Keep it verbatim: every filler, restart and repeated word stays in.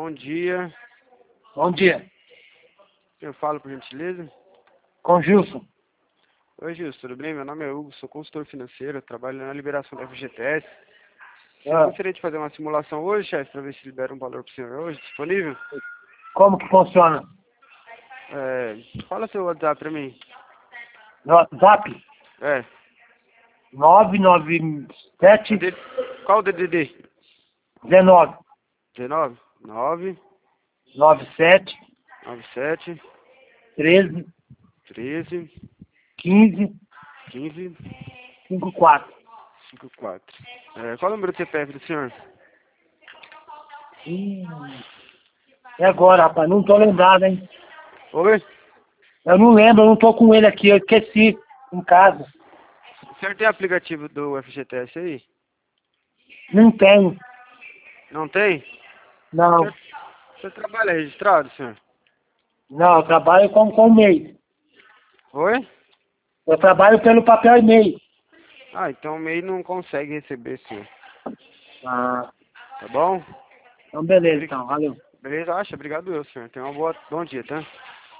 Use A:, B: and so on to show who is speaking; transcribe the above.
A: bom dia.
B: Bom dia.
A: Eu falo, por gentileza.
B: Com Gilson.
A: Oi, Gilson, tudo bem? Meu nome é Hugo, sou consultor financeiro, trabalho na liberação da F G T S. Eu
B: Ah,
A: gostaria de fazer uma simulação hoje, chefe, para ver se libera um valor para o senhor hoje, disponível?
B: como que funciona?
A: É, fala seu WhatsApp para mim.
B: No WhatsApp
A: É,
B: nove nove sete
A: D- qual o D D D?
B: dezenove
A: dezenove? nove,
B: nove sete
A: nove sete,
B: treze
A: treze,
B: quinze
A: quinze,
B: cinquenta e quatro.
A: cinquenta e quatro. É, qual o número do C P F do senhor?
B: Hum, e agora, rapaz? Não tô lembrado, hein?
A: Oi?
B: Eu não lembro, eu não tô com ele aqui, eu esqueci em casa.
A: O senhor tem aplicativo do F G T S aí?
B: Não tenho.
A: Não tem?
B: Não.
A: O senhor, o senhor trabalha registrado, senhor?
B: Não, eu trabalho com, com e-mail.
A: Oi?
B: Eu trabalho pelo papel e-mail.
A: Ah, então o M E I não consegue receber, senhor.
B: Ah,
A: Tá bom?
B: então beleza, então. Valeu.
A: Beleza, acha? Obrigado eu, senhor. Tenha uma boa, bom dia, tá?